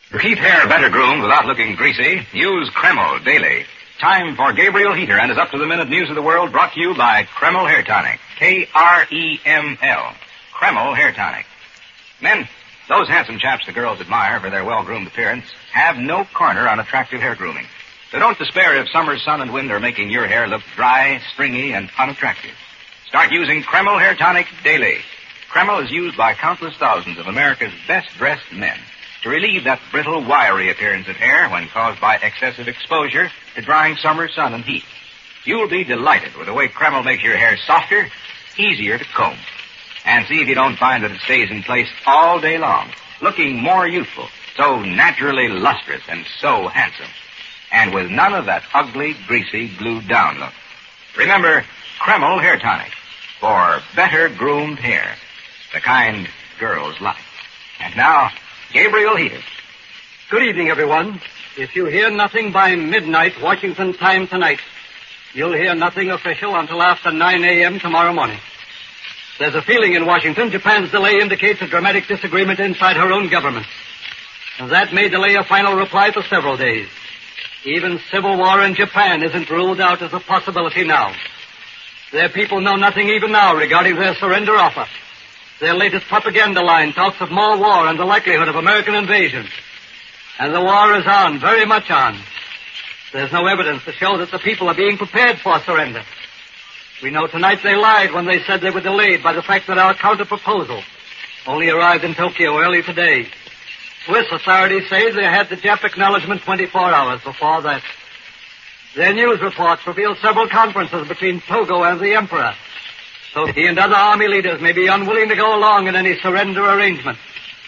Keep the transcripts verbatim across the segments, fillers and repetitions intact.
To keep hair better groomed without looking greasy, use Kreml daily. Time for Gabriel Heater and his up-to-the-minute news of the world brought to you by Kreml Hair Tonic. K R E M L. Kreml Hair Tonic. Men, those handsome chaps the girls admire for their well-groomed appearance have no corner on attractive hair grooming. So don't despair if summer sun and wind are making your hair look dry, stringy, and unattractive. Start using Kreml Hair Tonic daily. Kreml is used by countless thousands of America's best-dressed men to relieve that brittle, wiry appearance of hair when caused by excessive exposure to drying summer sun and heat. You'll be delighted with the way Kreml makes your hair softer, easier to comb. And see if you don't find that it stays in place all day long, looking more youthful, so naturally lustrous and so handsome. And with none of that ugly, greasy, glued-down look. Remember, Kreml Hair Tonic for better groomed hair, the kind girls like. And now, Gabriel Heater. Good evening, everyone. If you hear nothing by midnight Washington time tonight, you'll hear nothing official until after nine a.m. tomorrow morning. There's a feeling in Washington Japan's delay indicates a dramatic disagreement inside her own government. And that may delay a final reply for several days. Even civil war in Japan isn't ruled out as a possibility now. Their people know nothing even now regarding their surrender offer. Their latest propaganda line talks of more war and the likelihood of American invasion. And the war is on, very much on. There's no evidence to show that the people are being prepared for surrender. We know tonight they lied when they said they were delayed by the fact that our counter-proposal only arrived in Tokyo early today. Swiss authorities say they had the Jap acknowledgement twenty-four hours before that. Their news reports reveal several conferences between Togo and the Emperor, so he and other army leaders may be unwilling to go along in any surrender arrangement.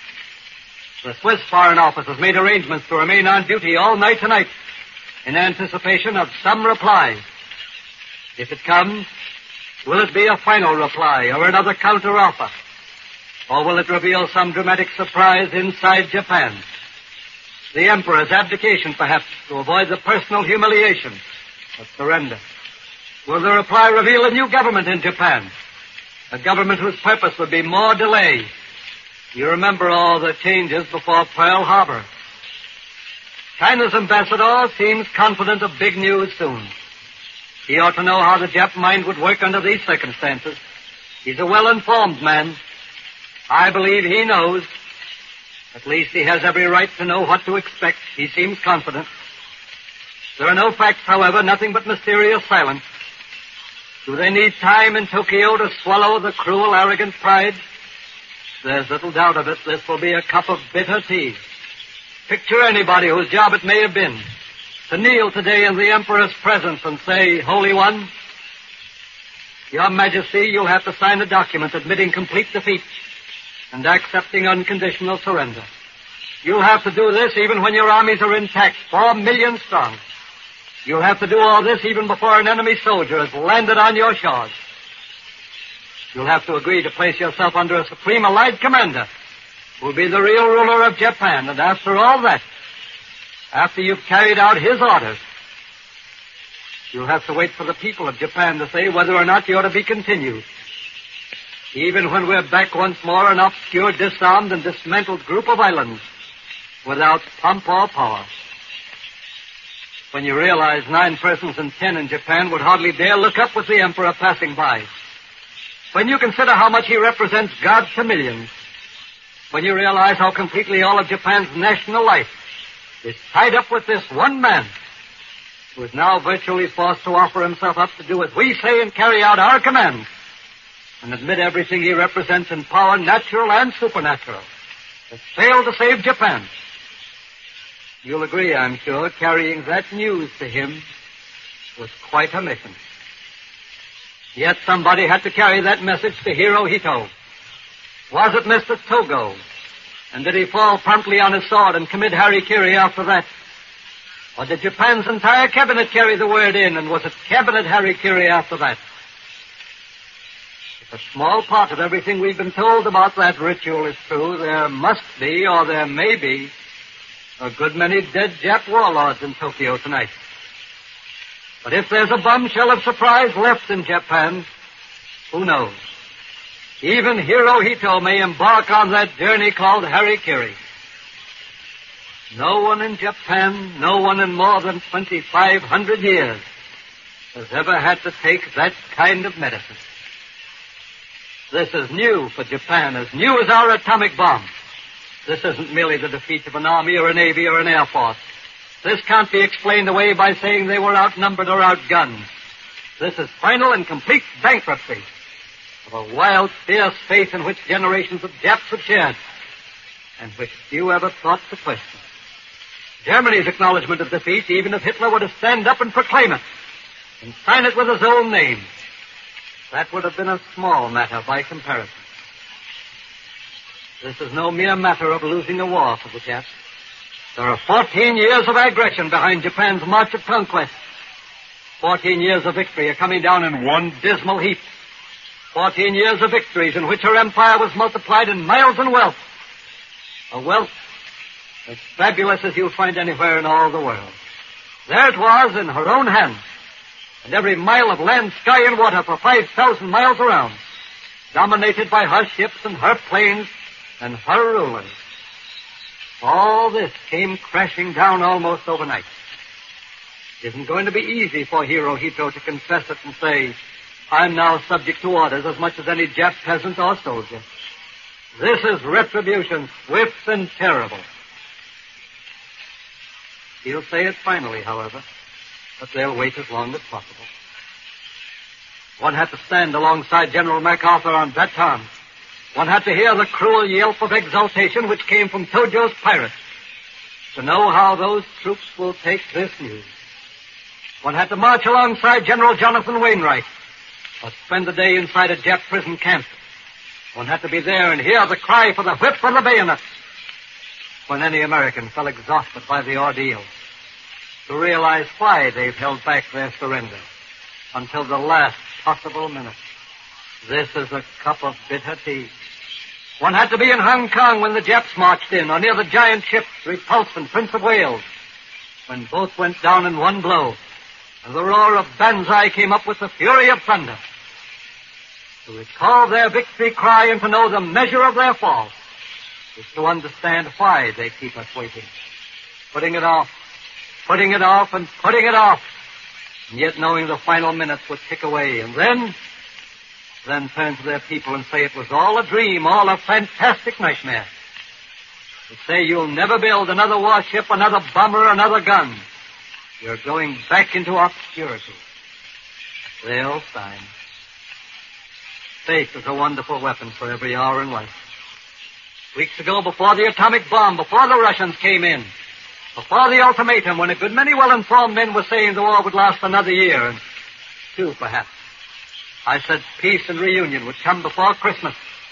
The Swiss Foreign Office has made arrangements to remain on duty all night tonight in anticipation of some reply. If it comes, will it be a final reply or another counter-offer? Or will it reveal some dramatic surprise inside Japan? The Emperor's abdication, perhaps, to avoid the personal humiliation of surrender. Will the reply reveal a new government in Japan? A government whose purpose would be more delay. You remember all the changes before Pearl Harbor. China's ambassador seems confident of big news soon. He ought to know how the Jap mind would work under these circumstances. He's a well-informed man. I believe he knows. At least he has every right to know what to expect. He seems confident. There are no facts, however, nothing but mysterious silence. Do they need time in Tokyo to swallow the cruel, arrogant pride? There's little doubt of it. This will be a cup of bitter tea. Picture anybody whose job it may have been to kneel today in the Emperor's presence and say, Holy One, Your Majesty, you'll have to sign a document admitting complete defeat and accepting unconditional surrender. You'll have to do this even when your armies are intact, four million strong. You'll have to do all this even before an enemy soldier has landed on your shores. You'll have to agree to place yourself under a supreme allied commander who will be the real ruler of Japan. And after all that, after you've carried out his orders, you'll have to wait for the people of Japan to say whether or not you're to be continued. Even when we're back once more an obscure, disarmed, and dismantled group of islands without pomp or power. When you realize nine persons in ten in Japan would hardly dare look up with the Emperor passing by. When you consider how much he represents God to millions. When you realize how completely all of Japan's national life is tied up with this one man who is now virtually forced to offer himself up to do as we say and carry out our commands and admit everything he represents in power, natural and supernatural, has failed to save Japan. You'll agree, I'm sure, carrying that news to him was quite a mission. Yet somebody had to carry that message to Hirohito. Was it Mister Togo? And did he fall promptly on his sword and commit harikiri after that? Or did Japan's entire cabinet carry the word in, and was it cabinet harikiri after that? If a small part of everything we've been told about that ritual is true, there must be, or there may be, a good many dead Jap warlords in Tokyo tonight. But if there's a bombshell of surprise left in Japan, who knows? Even Hirohito may embark on that journey called harikiri. No one in Japan, no one in more than twenty-five hundred years has ever had to take that kind of medicine. This is new for Japan, as new as our atomic bomb. This isn't merely the defeat of an army or a navy or an air force. This can't be explained away by saying they were outnumbered or outgunned. This is final and complete bankruptcy of a wild, fierce faith in which generations of Japs have shared, and which few ever thought to question. Germany's acknowledgement of defeat, even if Hitler were to stand up and proclaim it, and sign it with his own name, that would have been a small matter by comparison. This is no mere matter of losing a war for the Japs. There are fourteen years of aggression behind Japan's march of conquest. Fourteen years of victory are coming down in one dismal heap. Fourteen years of victories in which her empire was multiplied in miles and wealth. A wealth as fabulous as you'll find anywhere in all the world. There it was in her own hands, and every mile of land, sky, and water for five thousand miles around, dominated by her ships and her planes and her rulers. All this came crashing down almost overnight. It isn't going to be easy for Hirohito to confess it and say, I'm now subject to orders as much as any Jap peasant or soldier. This is retribution, swift and terrible. He'll say it finally, however, but they'll wait as long as possible. One had to stand alongside General MacArthur on Bataan. One had to hear the cruel yelp of exultation which came from Tojo's pirates to know how those troops will take this news. One had to march alongside General Jonathan Wainwright or spend the day inside a Jap prison camp. One had to be there and hear the cry for the whip or the bayonet when any American fell exhausted by the ordeal, to realize why they've held back their surrender until the last possible minute. This is a cup of bitter tea. One had to be in Hong Kong when the Japs marched in, or near the giant ships Repulse and Prince of Wales, when both went down in one blow, and the roar of Banzai came up with the fury of thunder. To recall their victory cry and to know the measure of their fall is to understand why they keep us waiting, putting it off, putting it off, and putting it off, and yet knowing the final minutes would tick away, and then, then turn to their people and say it was all a dream, all a fantastic nightmare. To say you'll never build another warship, another bomber, another gun. You're going back into obscurity. They'll sign. Faith is a wonderful weapon for every hour in life. Weeks ago, before the atomic bomb, before the Russians came in, before the ultimatum, when a good many well-informed men were saying the war would last another year, and two perhaps, I said peace and reunion would come before Christmas.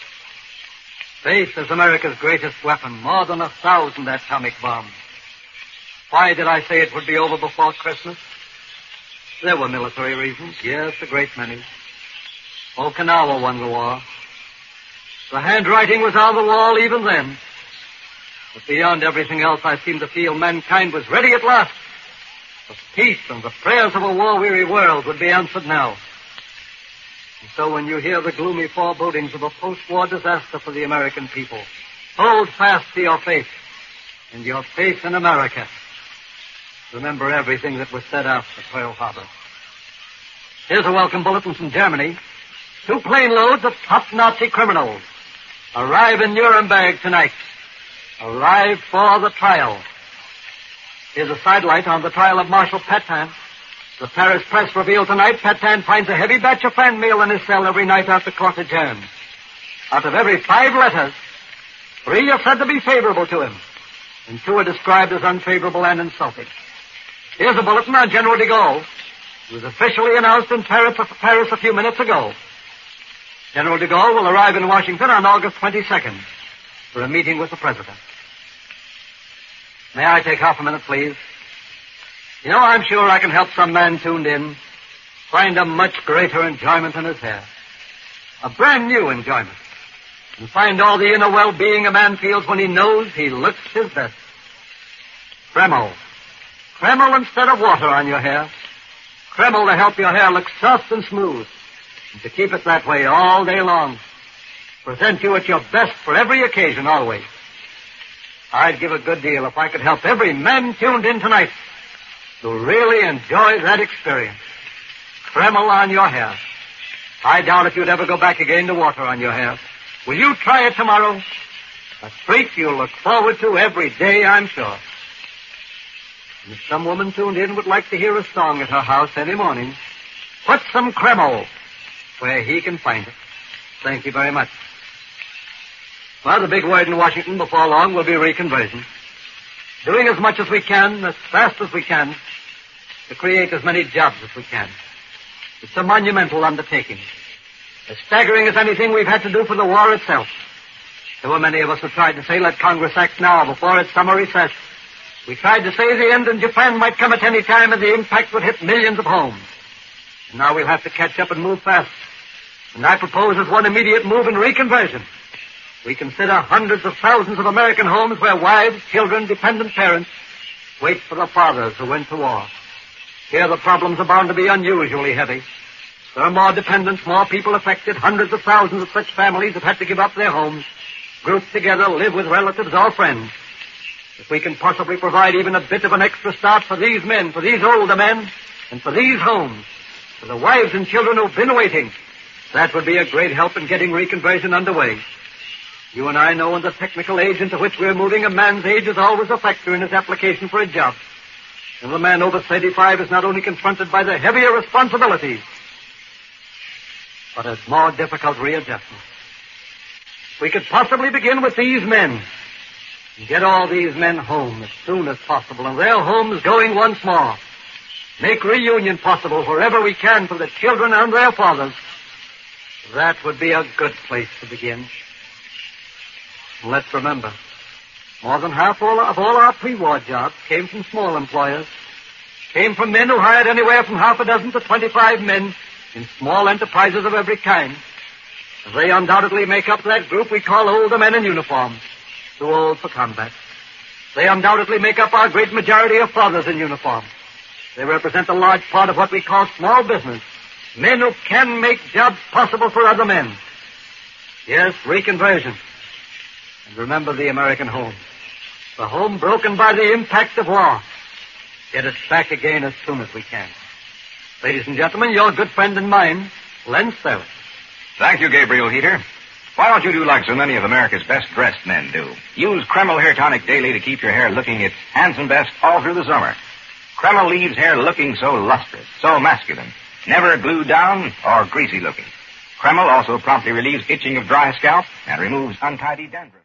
Faith is America's greatest weapon, more than a thousand atomic bombs. Why did I say it would be over before Christmas? There were military reasons, yes, a great many. Okinawa won the war. The handwriting was on the wall even then. But beyond everything else, I seemed to feel mankind was ready at last. The peace and the prayers of a war-weary world would be answered now. And so when you hear the gloomy forebodings of a post-war disaster for the American people, hold fast to your faith and your faith in America. Remember everything that was said after Pearl Harbor. Here's a welcome bulletin from Germany. Two plane loads of top Nazi criminals arrive in Nuremberg tonight. Arrive for the trial. Here's a sidelight on the trial of Marshal Petain. The Paris press revealed tonight Petain finds a heavy batch of fan mail in his cell every night after court adjourns. Out of every five letters, three are said to be favorable to him, and two are described as unfavorable and insulting. Here's a bulletin on General de Gaulle. It was officially announced in Paris, Paris a few minutes ago. General de Gaulle will arrive in Washington on August twenty-second for a meeting with the President. May I take half a minute, please? You know, I'm sure I can help some man tuned in find a much greater enjoyment in his hair. A brand new enjoyment. And find all the inner well-being a man feels when he knows he looks his best. Kreml. Kreml instead of water on your hair. Kreml to help your hair look soft and smooth. And to keep it that way all day long. Present you at your best for every occasion, always. I'd give a good deal if I could help every man tuned in tonight to really enjoy that experience. Kreml on your hair. I doubt if you'd ever go back again to water on your hair. Will you try it tomorrow? A treat you'll look forward to every day, I'm sure. And if some woman tuned in would like to hear a song at her house any morning, put some Kreml where he can find it. Thank you very much. Well, the big word in Washington before long will be reconversion. Doing as much as we can, as fast as we can, to create as many jobs as we can. It's a monumental undertaking. As staggering as anything we've had to do for the war itself. There were many of us who tried to say, let Congress act now before its summer recess. We tried to say the end in Japan might come at any time and the impact would hit millions of homes. And now we'll have to catch up and move fast. And I propose as one immediate move in reconversion. We consider hundreds of thousands of American homes where wives, children, dependent parents wait for the fathers who went to war. Here the problems are bound to be unusually heavy. There are more dependents, more people affected. Hundreds of thousands of such families have had to give up their homes, grouped together, live with relatives or friends. If we can possibly provide even a bit of an extra start for these men, for these older men, and for these homes, for the wives and children who've been waiting, that would be a great help in getting reconversion underway. You and I know in the technical age into which we're moving, a man's age is always a factor in his application for a job. And the man over thirty-five is not only confronted by the heavier responsibilities, but has more difficult readjustment. We could possibly begin with these men and get all these men home as soon as possible, and their homes going once more. Make reunion possible wherever we can for the children and their fathers. That would be a good place to begin. And let's remember, more than half all of all our pre-war jobs came from small employers, came from men who hired anywhere from half a dozen to twenty-five men in small enterprises of every kind. They undoubtedly make up that group we call older men in uniform, too old for combat. They undoubtedly make up our great majority of fathers in uniform. They represent a large part of what we call small business, men who can make jobs possible for other men. Yes, reconversion. And remember the American home. The home broken by the impact of war. Get it back again as soon as we can. Ladies and gentlemen, your good friend and mine, Len Sterling. Thank you, Gabriel Heater. Why don't you do like so many of America's best-dressed men do? Use Kreml Hair Tonic daily to keep your hair looking its handsome best all through the summer. Kreml leaves hair looking so lustrous, so masculine, never glued down or greasy looking. Kreml also promptly relieves itching of dry scalp and removes untidy dandruff.